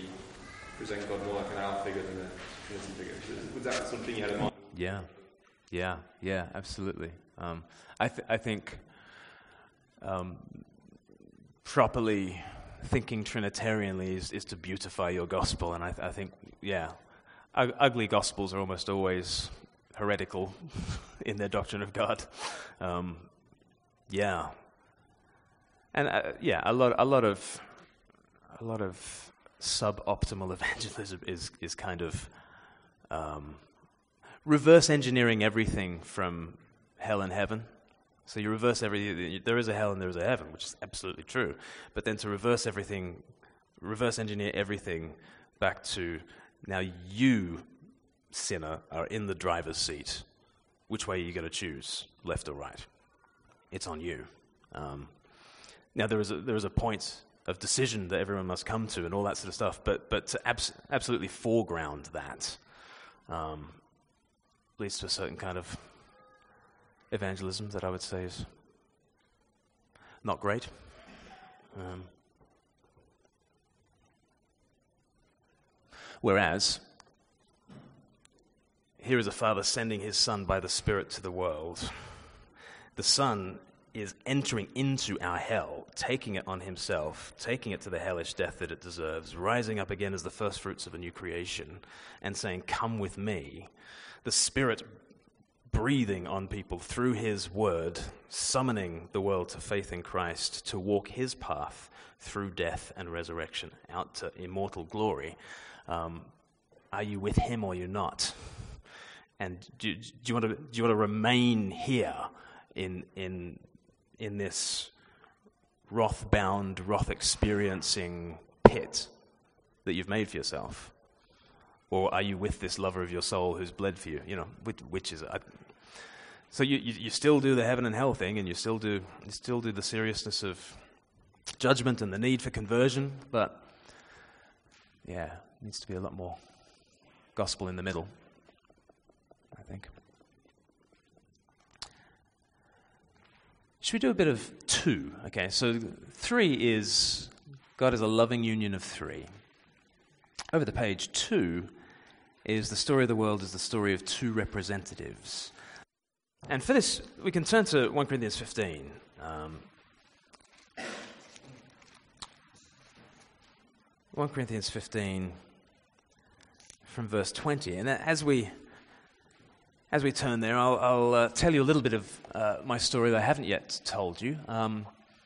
present God more like an our figure than a Trinity figure. Was that the sort of thing you had in mind? Yeah, yeah, yeah, absolutely. Um, I, th- I think um, properly thinking Trinitarianly is, is to beautify your gospel, and I, th- I think, yeah, u- ugly gospels are almost always heretical in their doctrine of God. Um, yeah, and uh, yeah, a lot, a lot of, a lot of suboptimal evangelism is is kind of um, reverse engineering everything from hell and heaven. So you reverse everything. There is a hell and there is a heaven, which is absolutely true. But then to reverse everything, reverse engineer everything back to now you, sinner, are in the driver's seat. Which way are you going to choose, left or right? It's on you. Um, now there is a there is a point of decision that everyone must come to, and all that sort of stuff. But but to abs- absolutely foreground that um, leads to a certain kind of evangelism that I would say is not great. Um, whereas, here is a father sending his son by the Spirit to the world. The son is entering into our hell, taking it on himself, taking it to the hellish death that it deserves, rising up again as the first fruits of a new creation, and saying, "Come with me." The Spirit breathing on people through his word, summoning the world to faith in Christ, to walk his path through death and resurrection out to immortal glory. Um, are you with him or you're not? And do, do you want to do you want to remain here in in in this wrath-bound, wrath-experiencing pit that you've made for yourself? Or are you with this lover of your soul who's bled for you? You know, which, which is it? So you, you you still do the heaven and hell thing, and you still do you still do the seriousness of judgment and the need for conversion, but yeah, it needs to be a lot more gospel in the middle, I think. Should we do a bit of two? Okay, so three is God is a loving union of three. Over the page, two is the story of the world is the story of two representatives. And for this, we can turn to First Corinthians fifteen. Um, First Corinthians fifteen from verse twenty. And as we as we turn there, I'll, I'll uh, tell you a little bit of uh, my story that I haven't yet told you. Um,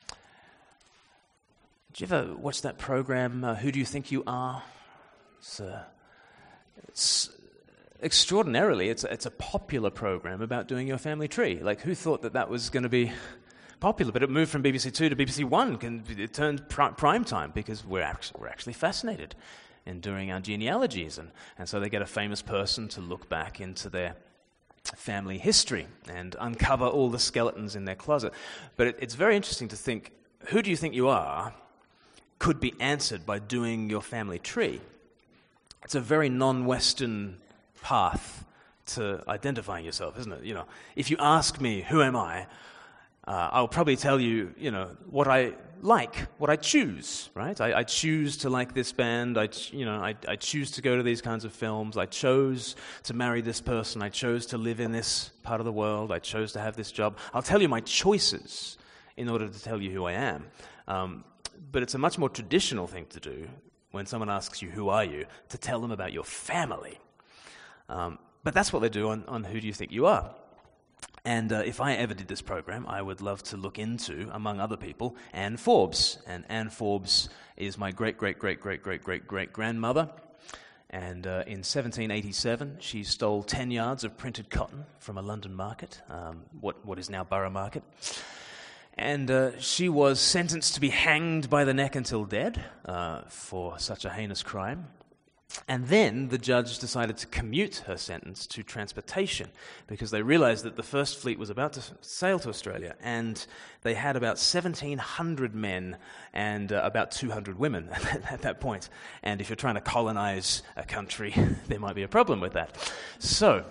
did you ever watch that program, uh, Who Do You Think You Are? It's, uh, it's extraordinarily, it's, it's a popular program about doing your family tree. Like, who thought that that was going to be popular? But it moved from B B C Two to B B C One. It turned pri- prime time because we're actually, we're actually fascinated in doing our genealogies. And, and so they get a famous person to look back into their family history and uncover all the skeletons in their closet. But it, it's very interesting to think, who do you think you are could be answered by doing your family tree. It's a very non-Western path to identifying yourself, isn't it? You know, if you ask me, who am I, uh, I'll probably tell you, you know, what I like, what I choose, right? I, I choose to like this band. I, you know, I, I choose to go to these kinds of films. I chose to marry this person. I chose to live in this part of the world. I chose to have this job. I'll tell you my choices in order to tell you who I am. Um, but it's a much more traditional thing to do when someone asks you, who are you, to tell them about your family. Um, but that's what they do on, on Who Do You Think You Are? And uh, if I ever did this program, I would love to look into, among other people, Anne Forbes. And Anne Forbes is my great-great-great-great-great-great-grandmother. And uh, in seventeen eighty-seven, she stole ten yards of printed cotton from a London market, um, what, what is now Borough Market. And uh, she was sentenced to be hanged by the neck until dead uh, for such a heinous crime. And then the judge decided to commute her sentence to transportation because they realized that the First Fleet was about to sail to Australia, and they had about seventeen hundred men and uh, about two hundred women at that point. And if you're trying to colonize a country, there might be a problem with that. So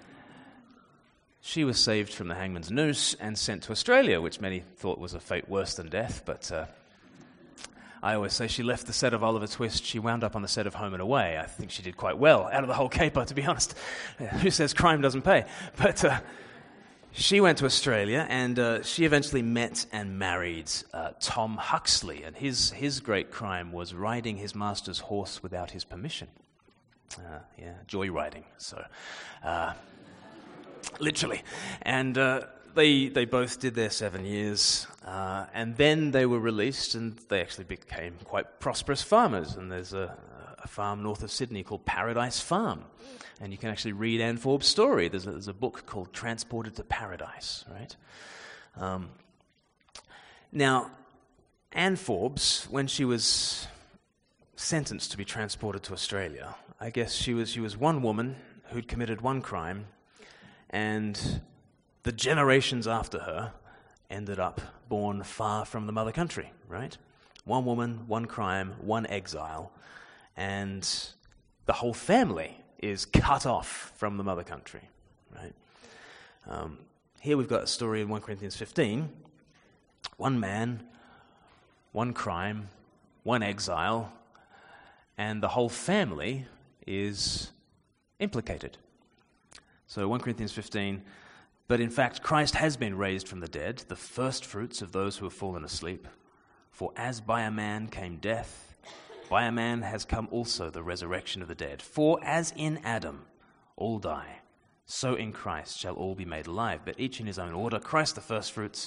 she was saved from the hangman's noose and sent to Australia, which many thought was a fate worse than death, but uh, I always say she left the set of Oliver Twist, she wound up on the set of Home and Away. I think she did quite well out of the whole caper, to be honest. Who says crime doesn't pay? But uh, she went to Australia, and uh, she eventually met and married uh, Tom Huxley, and his, his great crime was riding his master's horse without his permission. Uh, yeah, joyriding, so uh, literally. And uh, they they both did their seven years, uh, and then they were released, and they actually became quite prosperous farmers. And there's a, a farm north of Sydney called Paradise Farm, and you can actually read Anne Forbes' story. There's a, there's a book called Transported to Paradise, right? Um, now, Anne Forbes, when she was sentenced to be transported to Australia, I guess she was she was one woman who'd committed one crime, and the generations after her ended up born far from the mother country, right? One woman, one crime, one exile, and the whole family is cut off from the mother country, right? Um, here we've got a story in First Corinthians fifteen. One man, one crime, one exile, and the whole family is implicated. So First Corinthians fifteen, but in fact Christ has been raised from the dead, the first fruits of those who have fallen asleep. For as by a man came death, by a man has come also the resurrection of the dead. For as in Adam all die, so in Christ shall all be made alive, but each in his own order. Christ the first fruits,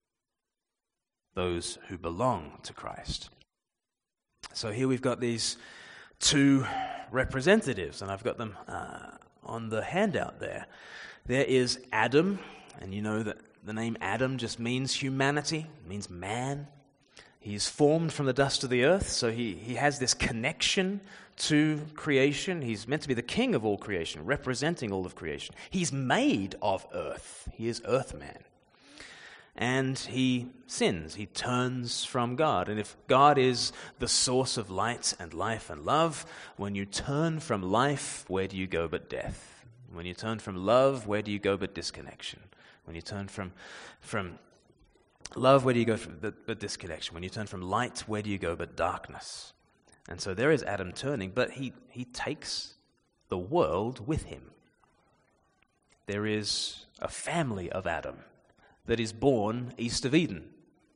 those who belong to Christ. So here we've got these two representatives, and I've got them uh, on the handout there. There is Adam, and you know that the name Adam just means humanity, means man. He's formed from the dust of the earth, so he, he has this connection to creation. He's meant to be the king of all creation, representing all of creation. He's made of earth. He is earthman. And he sins. He turns from God. And if God is the source of light and life and love, when you turn from life, where do you go but death? When you turn from love, where do you go but disconnection? When you turn from from love, where do you go but, but disconnection? When you turn from light, where do you go but darkness? And so there is Adam turning, but he, he takes the world with him. There is a family of Adam that is born east of Eden,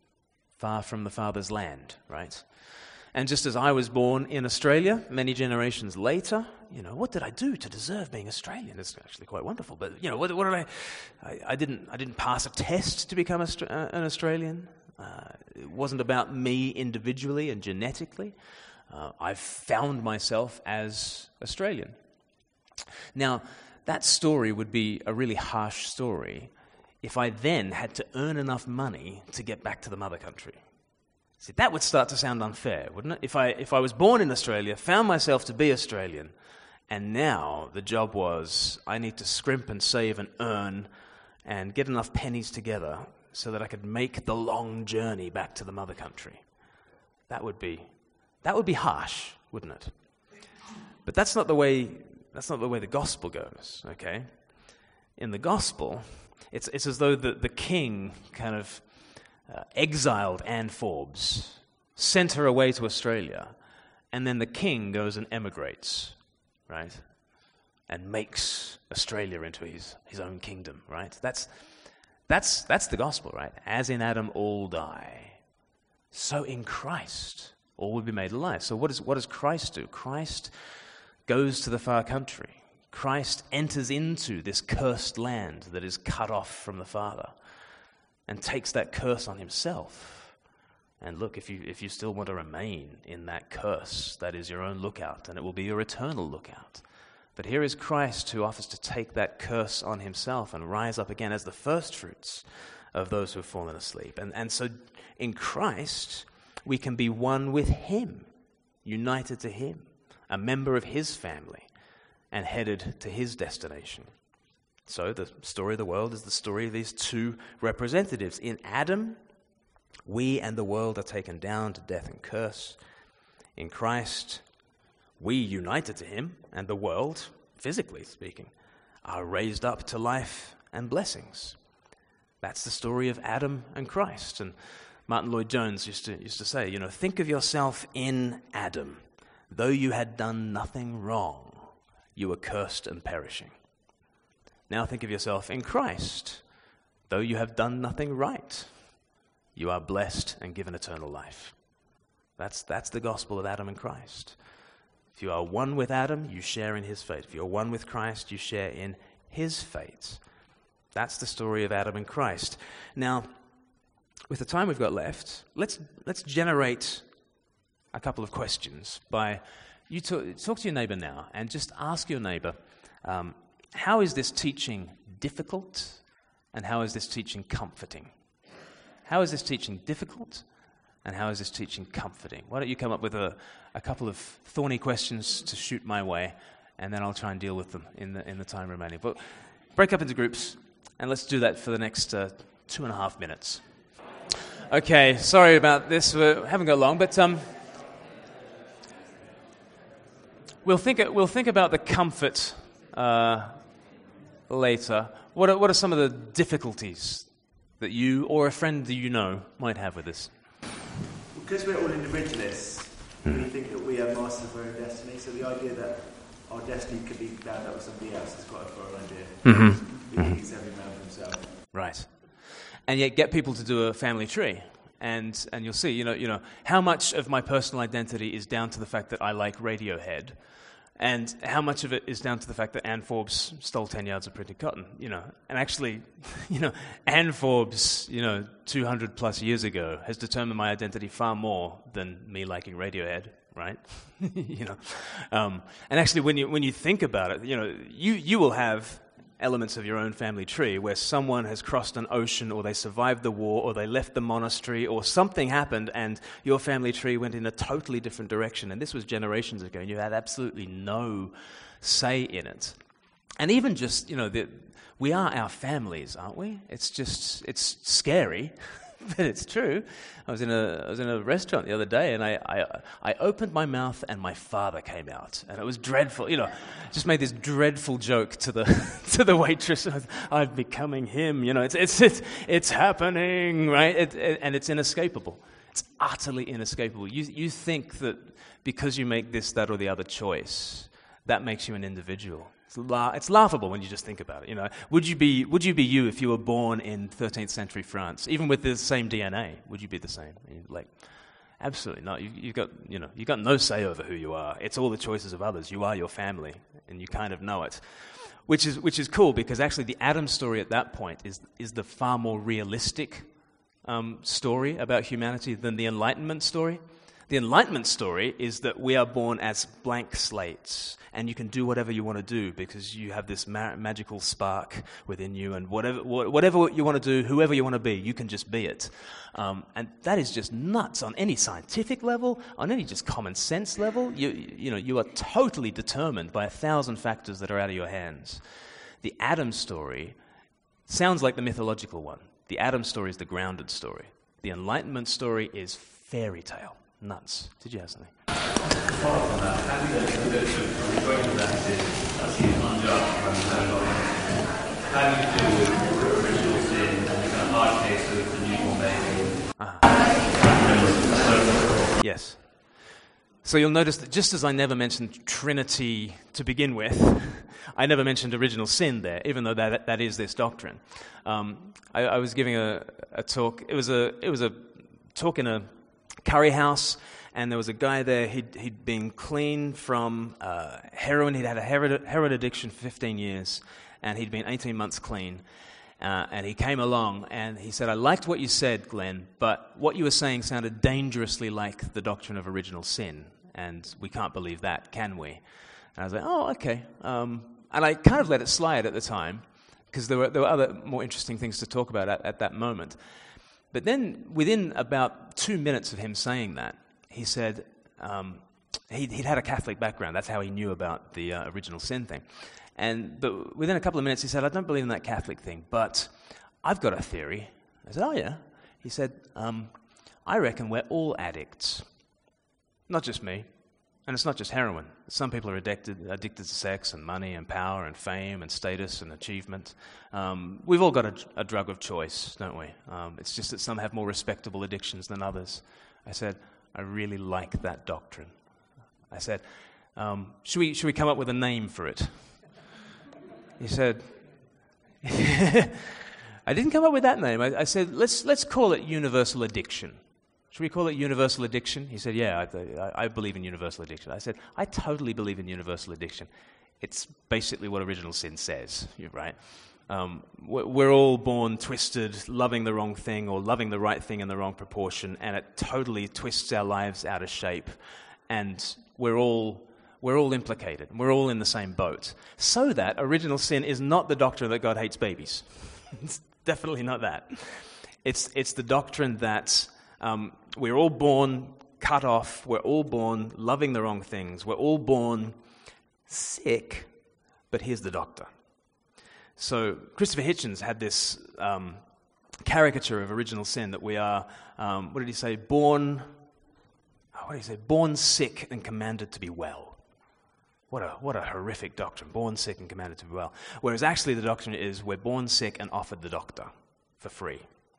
far from the Father's land, right? And just as I was born in Australia, many generations later, you know, what did I do to deserve being Australian? It's actually quite wonderful, but, you know, what, what did I, I... I didn't I didn't pass a test to become a, uh, an Australian. Uh, it wasn't about me individually and genetically. Uh, I've found myself as Australian. Now, that story would be a really harsh story if I then had to earn enough money to get back to the mother country. See, that would start to sound unfair, wouldn't it? If I if I was born in Australia, found myself to be Australian, and now the job was I need to scrimp and save and earn and get enough pennies together so that I could make the long journey back to the mother country. That would be that would be harsh, wouldn't it? But that's not the way that's not the way the gospel goes, okay? In the gospel, It's it's as though the, the king kind of uh, exiled Anne Forbes, sent her away to Australia, and then the king goes and emigrates, right? And makes Australia into his, his own kingdom, right? That's that's that's the gospel, right? As in Adam all die, so in Christ all will be made alive. So what is what does Christ do? Christ goes to the far country. Christ enters into this cursed land that is cut off from the Father and takes that curse on himself. And look, if you if you still want to remain in that curse, that is your own lookout, and it will be your eternal lookout. But here is Christ who offers to take that curse on himself and rise up again as the first fruits of those who have fallen asleep. And, and so in Christ, we can be one with him, united to him, a member of his family, and headed to his destination. So the story of the world is the story of these two representatives. In Adam, we and the world are taken down to death and curse. In Christ, we, united to him, and the world, physically speaking, are raised up to life and blessings. That's the story of Adam and Christ. And Martin Lloyd-Jones used to, used to say, you know, think of yourself in Adam. Though you had done nothing wrong, you were cursed and perishing. Now think of yourself in Christ. Though you have done nothing right, you are blessed and given eternal life. That's, that's the gospel of Adam and Christ. If you are one with Adam, you share in his fate. If you're one with Christ, you share in his fate. That's the story of Adam and Christ. Now, with the time we've got left, let's let's generate a couple of questions by you talk, talk to your neighbor now and just ask your neighbor, um, how is this teaching difficult and how is this teaching comforting? How is this teaching difficult and how is this teaching comforting? Why don't you come up with a, a couple of thorny questions to shoot my way, and then I'll try and deal with them in the in the time remaining. But break up into groups, and let's do that for the next uh, two and a half minutes. Okay, sorry about this. We haven't got long, but um, we'll think we'll think about the comfort uh, later. What are, what are some of the difficulties that you or a friend that you know might have with this? Because we're all individualists, we think that we are masters of our own destiny. So the idea that our destiny could be bound up with somebody else is quite a foreign idea. Mm-hmm. We think it's every man for himself. Right. And yet get people to do a family tree. And and you'll see, you know, you know, how much of my personal identity is down to the fact that I like Radiohead, and how much of it is down to the fact that Anne Forbes stole ten yards of printed cotton, you know. And actually, you know, Anne Forbes, you know, two hundred plus years ago has determined my identity far more than me liking Radiohead, right? you know. Um, and actually, when you when you think about it, you know, you, you will have elements of your own family tree where someone has crossed an ocean or they survived the war or they left the monastery or something happened and your family tree went in a totally different direction. And this was generations ago and you had absolutely no say in it. And even just, you know, the, we are our families, aren't we? It's just, it's scary, but it's true. I was in a I was in a restaurant the other day, and I, I I opened my mouth, and my father came out, and it was dreadful. You know, just made this dreadful joke to the to the waitress. I'm becoming him. You know, it's it's it's, it's happening, right? It, it, and it's inescapable. It's utterly inescapable. You you think that because you make this, that, or the other choice, that makes you an individual. It's, la- it's laughable when you just think about it. You know, would you be would you be you if you were born in thirteenth century France, even with the same D N A? Would you be the same? Like, absolutely not. You, you've got you know you've got no say over who you are. It's all the choices of others. You are your family, and you kind of know it, which is which is cool because actually the Adam story at that point is is the far more realistic um, story about humanity than the Enlightenment story. The Enlightenment story is that we are born as blank slates, and you can do whatever you want to do because you have this ma- magical spark within you, and whatever wh- whatever you want to do, whoever you want to be, you can just be it. Um, and that is just nuts on any scientific level, on any just common sense level. You you know you are totally determined by a thousand factors that are out of your hands. The Adam story sounds like the mythological one. The Adam story is the grounded story. The Enlightenment story is fairy tale. Nuts. Did you have something? Apart from that, how do you get to referring that is actually unjust and no longer? How do you deal with the original sin and the kind of hard case of the newborn baby? Uh-huh. Yes. So you'll notice that just as I never mentioned Trinity to begin with, I never mentioned original sin there, even though that that is this doctrine. Um, I, I was giving a, a talk. It was a it was a talk in a curry house, and there was a guy there. He'd, he'd been clean from uh, heroin. He'd had a heroin, heroin addiction for fifteen years, and he'd been eighteen months clean. Uh, and he came along, and he said, I liked what you said, Glenn, but what you were saying sounded dangerously like the doctrine of original sin, and we can't believe that, can we? And I was like, oh, okay. Um, and I kind of let it slide at the time, because there were, there were other more interesting things to talk about at, at that moment. But then, within about two minutes of him saying that, he said um, he'd, he'd had a Catholic background. That's how he knew about the uh, original sin thing. And but within a couple of minutes, he said, I don't believe in that Catholic thing, but I've got a theory. I said, oh, yeah? He said, um, I reckon we're all addicts. Not just me, And it's not just heroin. Some people are addicted addicted to sex and money and power and fame and status and achievement. Um, we've all got a, a drug of choice, don't we? Um, it's just that some have more respectable addictions than others. I said, I really like that doctrine. I said, um, should we should we come up with a name for it? He said, I didn't come up with that name. I, I said, let's let's call it universal addiction. Should we call it universal addiction? He said, yeah, I, I believe in universal addiction. I said, I totally believe in universal addiction. It's basically what original sin says, you're right? Um, we're all born twisted, loving the wrong thing or loving the right thing in the wrong proportion, and it totally twists our lives out of shape. And we're all we're all implicated. We're all in the same boat. So that original sin is not the doctrine that God hates babies. It's definitely not that. It's it's the doctrine that um, we're all born cut off. We're all born loving the wrong things. We're all born sick, but here's the doctor. So Christopher Hitchens had this um, caricature of original sin that we are, um, what did he say, born, what did he say, born sick and commanded to be well. What a what a horrific doctrine, born sick and commanded to be well. Whereas actually the doctrine is we're born sick and offered the doctor for free.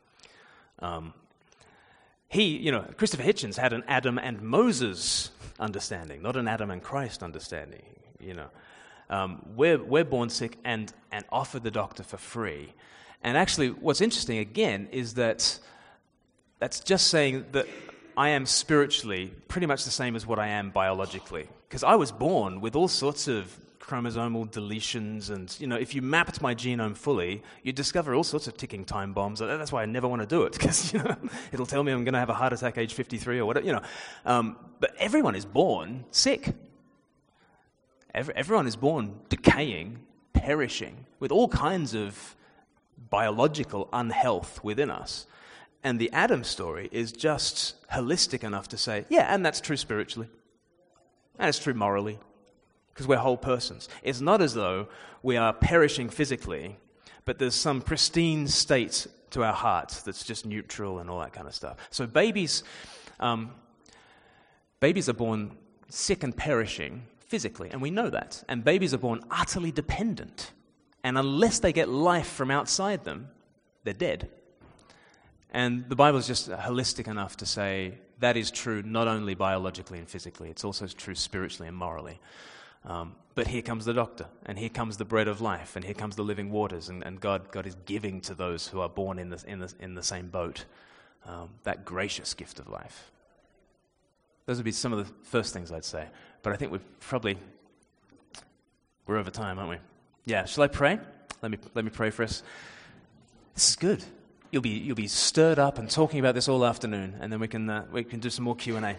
Um, he, you know, Christopher Hitchens had an Adam and Moses understanding, not an Adam and Christ understanding, you know. Um, we're, we're born sick and, and offered the doctor for free. And actually, what's interesting, again, is that that's just saying that I am spiritually pretty much the same as what I am biologically. Because I was born with all sorts of chromosomal deletions, and, you know, if you mapped my genome fully, you'd discover all sorts of ticking time bombs. That's why I never want to do it, because, you know, it'll tell me I'm going to have a heart attack age fifty-three or whatever, you know. Um, but everyone is born sick. Everyone is born decaying, perishing, with all kinds of biological unhealth within us. And the Adam story is just holistic enough to say, yeah, and that's true spiritually. And it's true morally, because we're whole persons. It's not as though we are perishing physically, but there's some pristine state to our hearts that's just neutral and all that kind of stuff. So babies, um, babies are born sick and perishing physically, and we know that. And babies are born utterly dependent. And unless they get life from outside them, they're dead. And the Bible is just holistic enough to say that is true not only biologically and physically, it's also true spiritually and morally. Um, but here comes the doctor, and here comes the bread of life, and here comes the living waters, and, and God, God is giving to those who are born in the, in the, in the same boat um, that gracious gift of life. Those would be some of the first things I'd say. But I think we've probably, we're over time, aren't we? Yeah, shall I pray? Let me let me pray for us. This is good. You'll be you'll be stirred up and talking about this all afternoon, and then we can uh, we can do some more Q and A.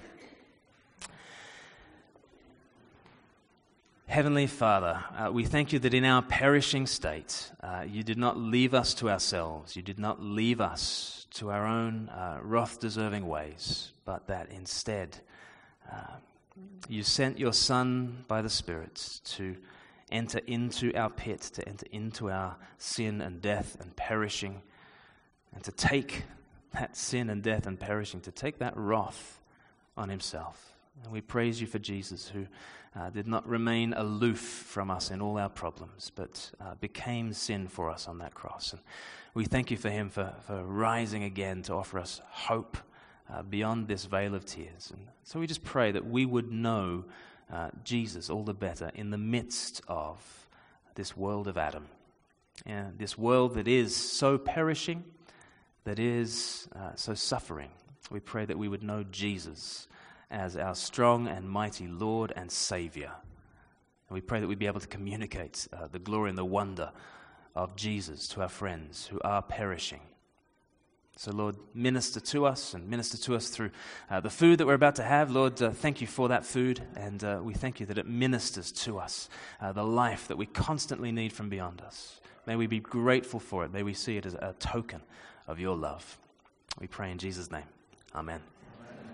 Heavenly Father, uh, we thank you that in our perishing state, uh, you did not leave us to ourselves. You did not leave us to our own uh, wrath-deserving ways, but that instead uh, you sent your Son by the Spirit to enter into our pit, to enter into our sin and death and perishing, and to take that sin and death and perishing, to take that wrath on himself. And we praise you for Jesus, who uh, did not remain aloof from us in all our problems, but uh, became sin for us on that cross. And we thank you for him for, for rising again to offer us hope uh, beyond this veil of tears. And so we just pray that we would know uh, Jesus all the better in the midst of this world of Adam. And this world that is so perishing, that is uh, so suffering. We pray that we would know Jesus as our strong and mighty Lord and Savior. And we pray that we'd be able to communicate uh, the glory and the wonder of Jesus to our friends who are perishing. So, Lord, minister to us and minister to us through uh, the food that we're about to have. Lord, uh, thank you for that food, and uh, we thank you that it ministers to us uh, the life that we constantly need from beyond us. May we be grateful for it. May we see it as a token of your love. We pray in Jesus' name. Amen.